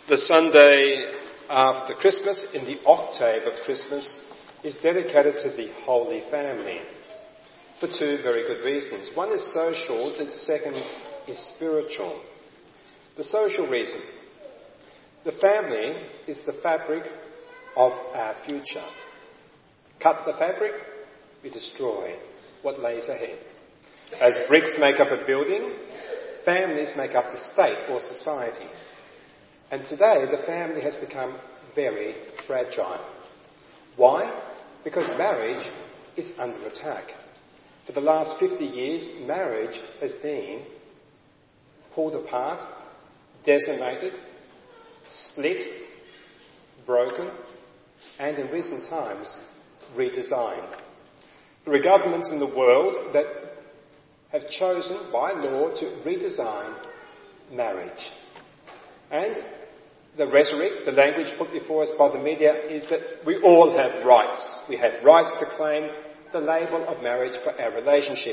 The Sunday after Christmas, in the octave of Christmas, is dedicated to the Holy Family for two very good reasons. One is social, the second is spiritual. The social reason. The family is the fabric of our future. Cut the fabric, we destroy what lays ahead. As bricks make up a building, families make up the state or society. And today the family has become very fragile. Why? Because marriage is under attack. For the last 50 years, marriage has been pulled apart, decimated, split, broken, and in recent times, redesigned. There are governments in the world that have chosen by law to redesign marriage. And the rhetoric, the language put before us by the media is that we all have rights. We have rights to claim the label of marriage for our relationship.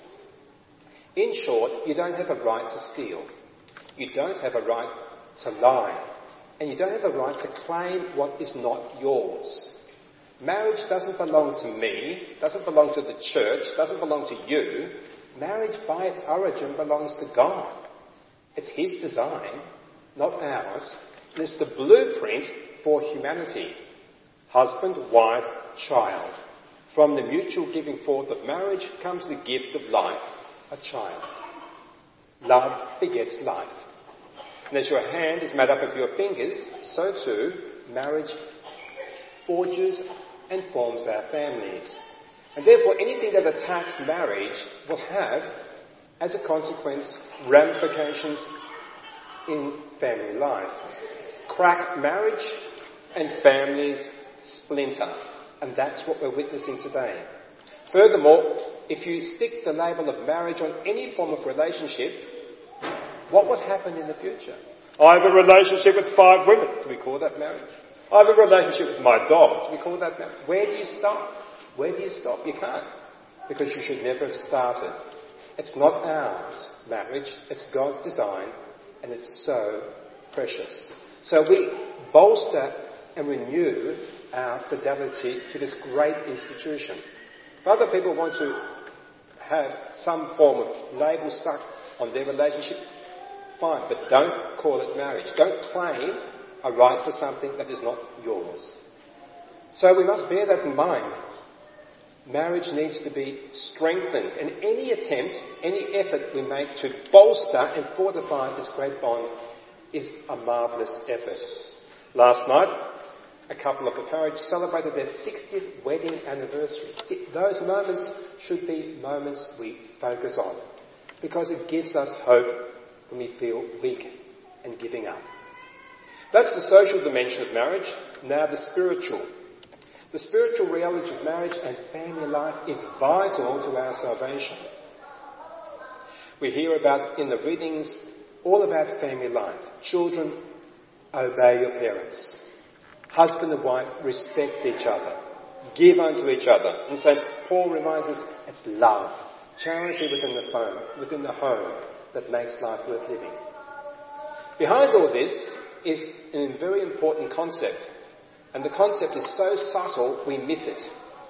In short, you don't have a right to steal. You don't have a right to lie. And you don't have a right to claim what is not yours. Marriage doesn't belong to me, doesn't belong to the church, doesn't belong to you. Marriage by its origin belongs to God. It's His design, not ours. And it's the blueprint for humanity. Husband, wife, child. From the mutual giving forth of marriage comes the gift of life, a child. Love begets life. And as your hand is made up of your fingers, so too marriage forges and forms our families. And therefore anything that attacks marriage will have, as a consequence, ramifications in family life. Crack marriage and families splinter. And that's what we're witnessing today. Furthermore, if you stick the label of marriage on any form of relationship, what would happen in the future? I have a relationship with 5 women. Do we call that marriage? I have a relationship with my dog. Do we call that marriage? Where do you stop? Where do you stop? You can't. Because you should never have started. It's not ours, marriage. It's God's design. And it's so precious. So we bolster and renew our fidelity to this great institution. If other people want to have some form of label stuck on their relationship, fine, but don't call it marriage. Don't claim a right for something that is not yours. So we must bear that in mind. Marriage needs to be strengthened, and any attempt, any effort we make to bolster and fortify this great bond is a marvellous effort. Last night, a couple of the parish celebrated their 60th wedding anniversary. See, those moments should be moments we focus on, because it gives us hope when we feel weak and giving up. That's the social dimension of marriage. Now the spiritual. The spiritual reality of marriage and family life is vital to our salvation. We hear about in the readings all about family life. Children, obey your parents. Husband and wife, respect each other. Give unto each other. And so Paul reminds us it's love, charity within the home that makes life worth living. Behind all this is a very important concept. And the concept is so subtle, we miss it.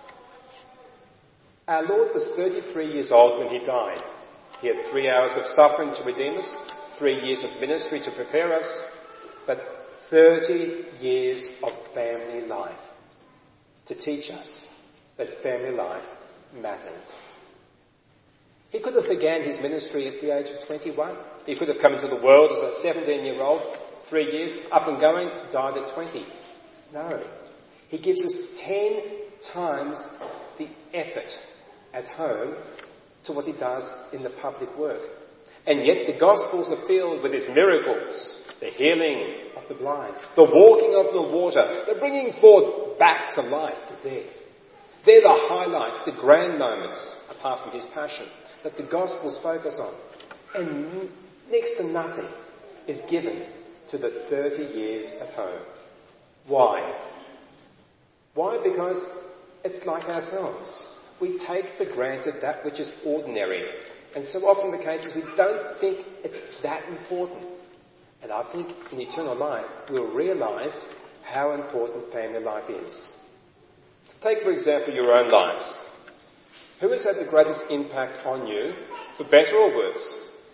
Our Lord was 33 years old when He died. He had 3 hours of suffering to redeem us, 3 years of ministry to prepare us, but 30 years of family life to teach us that family life matters. He could have began his ministry at the age of 21. He could have come into the world as a 17-year-old, 3 years, up and going, died at 20. No. He gives us 10 times the effort at home to what He does in the public work. And yet the Gospels are filled with His miracles, the healing of the blind, the walking of the water, the bringing forth back to life the dead. They're the highlights, the grand moments, apart from His passion, that the Gospels focus on. And next to nothing is given to the 30 years at home. Why? Why? Because it's like ourselves. We take for granted that which is ordinary. And so often the case is we don't think it's that important. And I think in eternal life, we'll realise how important family life is. Take, for example, your own lives. Who has had the greatest impact on you, for better or worse?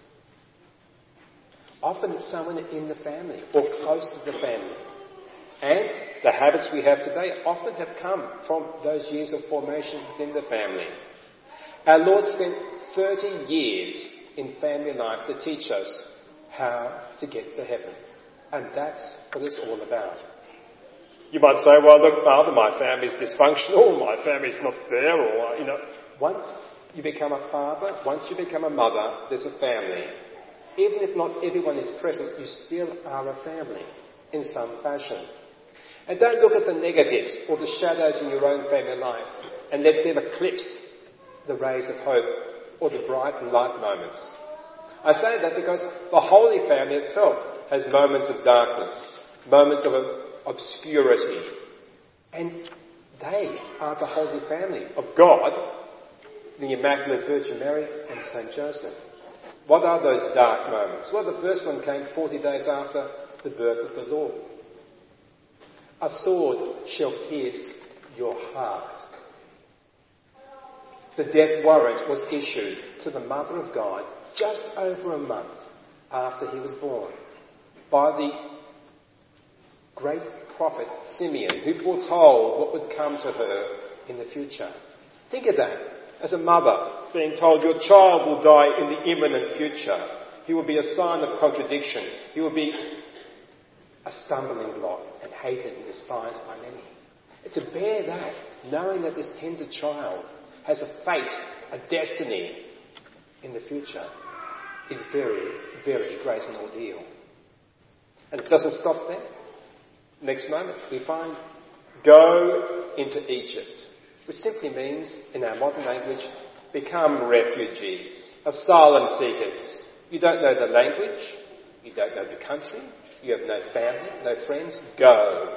Often it's someone in the family or close to the family. And the habits we have today often have come from those years of formation within the family. Our Lord spent 30 years in family life to teach us how to get to heaven. And that's what it's all about. You might say, well, look, Father, my family's dysfunctional, my family's not there, or, once you become a father, once you become a mother, there's a family. Even if not everyone is present, you still are a family in some fashion. And don't look at the negatives or the shadows in your own family life and let them eclipse the rays of hope or the bright and light moments. I say that because the Holy Family itself has moments of darkness, moments of obscurity. And they are the Holy Family of God, the Immaculate Virgin Mary and St. Joseph. What are those dark moments? Well, the first one came 40 days after the birth of the Lord. A sword shall pierce your heart. The death warrant was issued to the Mother of God just over a month after he was born by the great prophet Simeon, who foretold what would come to her in the future. Think of that. As a mother being told your child will die in the imminent future. He will be a sign of contradiction. He will be a stumbling block and hated and despised by many. And to bear that, knowing that this tender child has a fate, a destiny in the future, is very, very great an ordeal. And it doesn't stop there. Next moment we find, go into Egypt, which simply means, in our modern language, become refugees, asylum seekers. You don't know the language, you don't know the country, you have no family, no friends. Go.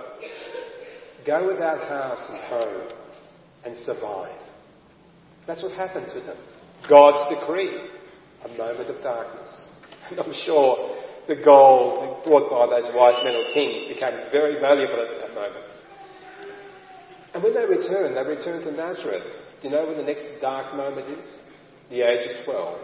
Go without house and home and survive. That's what happened to them. God's decree. A moment of darkness. And I'm sure the gold brought by those wise men or kings becomes very valuable at that moment. And when they return to Nazareth. Do you know when the next dark moment is? The age of 12.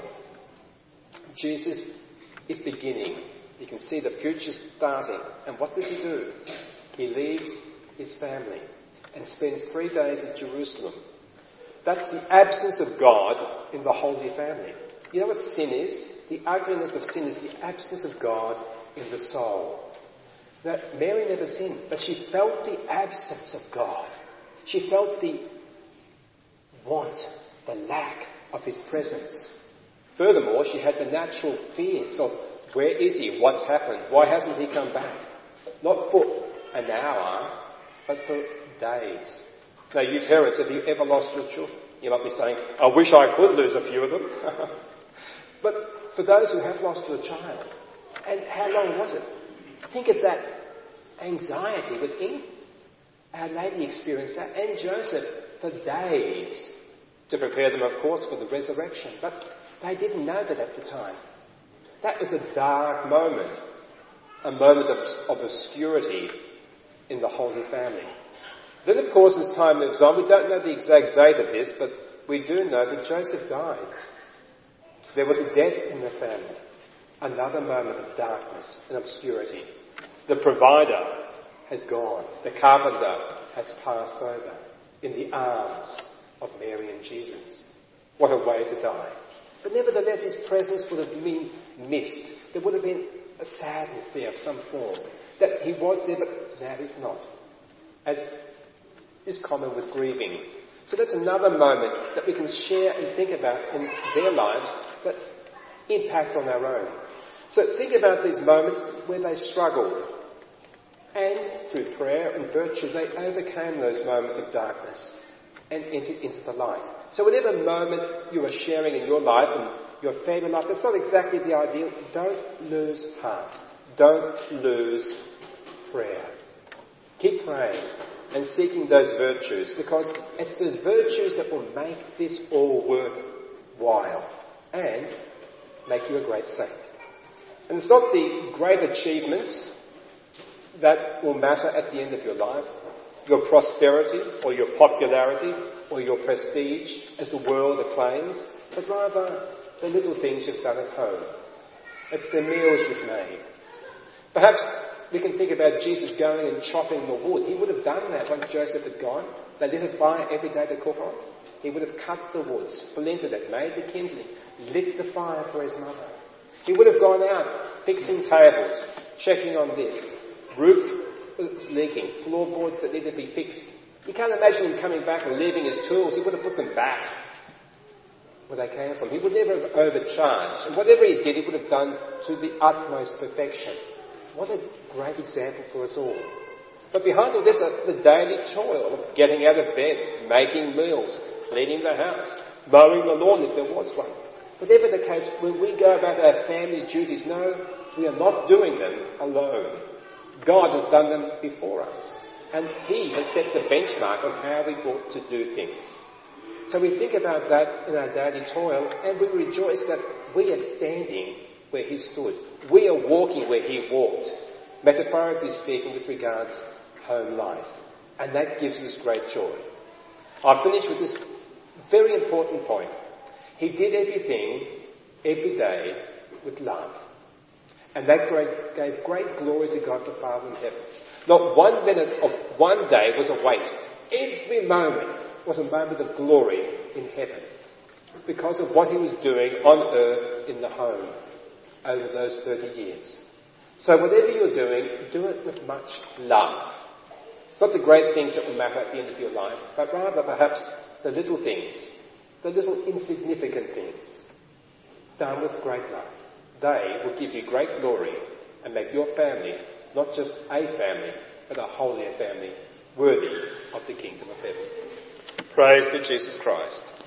Jesus is beginning. You can see the future starting. And what does he do? He leaves his family and spends 3 days at Jerusalem. That's the absence of God in the Holy Family. You know what sin is? The ugliness of sin is the absence of God in the soul. Now, Mary never sinned, but she felt the absence of God. She felt the want, the lack of his presence. Furthermore, she had the natural fears of, where is he? What's happened? Why hasn't he come back? Not for an hour, but for days. Now, you parents, have you ever lost your children? You might be saying, I wish I could lose a few of them. But for those who have lost your child, and how long was it? Think of that anxiety within. Our Lady experienced that, and Joseph, for days, to prepare them, of course, for the resurrection. But they didn't know that at the time. That was a dark moment, a moment of obscurity in the Holy Family. Then, of course, as time moves on, we don't know the exact date of this, but we do know that Joseph died. There was a death in the family. Another moment of darkness and obscurity. The provider has gone. The carpenter has passed over in the arms of Mary and Jesus. What a way to die. But nevertheless, his presence would have been missed. There would have been a sadness there of some form. That he was there, but now he's not. As is common with grieving. So that's another moment that we can share and think about in their lives that impact on our own. So think about these moments where they struggled. And through prayer and virtue, they overcame those moments of darkness and entered into the light. So whatever moment you are sharing in your life and your family life, that's not exactly the ideal. Don't lose heart. Don't lose prayer. Keep praying and seeking those virtues, because it's those virtues that will make this all worthwhile and make you a great saint. And it's not the great achievements that will matter at the end of your life, your prosperity or your popularity or your prestige as the world acclaims, but rather the little things you've done at home. It's the meals you've made. Perhaps we can think about Jesus going and chopping the wood. He would have done that once Joseph had gone. They lit a fire every day to cook on. He would have cut the wood, splintered it, made the kindling, lit the fire for his mother. He would have gone out, fixing tables, checking on this. Roof was leaking, floorboards that needed to be fixed. You can't imagine him coming back and leaving his tools. He would have put them back where they came from. He would never have overcharged. And whatever he did, he would have done to the utmost perfection. What a great example for us all. But behind all this are the daily toil of getting out of bed, making meals, cleaning the house, mowing the lawn if there was one. Whatever the case, when we go about our family duties, no, we are not doing them alone. God has done them before us. And He has set the benchmark on how we ought to do things. So we think about that in our daily toil, and we rejoice that we are standing where He stood. We are walking where He walked, metaphorically speaking, with regards home life. And that gives us great joy. I'll finish with this very important point. He did everything, every day, with love. And that gave great glory to God the Father in heaven. Not 1 minute of one day was a waste. Every moment was a moment of glory in heaven because of what He was doing on earth in the home over those 30 years. So whatever you're doing, do it with much love. It's not the great things that will matter at the end of your life, but rather perhaps the little things, the little insignificant things, done with great love. They will give you great glory and make your family not just a family, but a holier family worthy of the kingdom of heaven. Praise be Jesus Christ.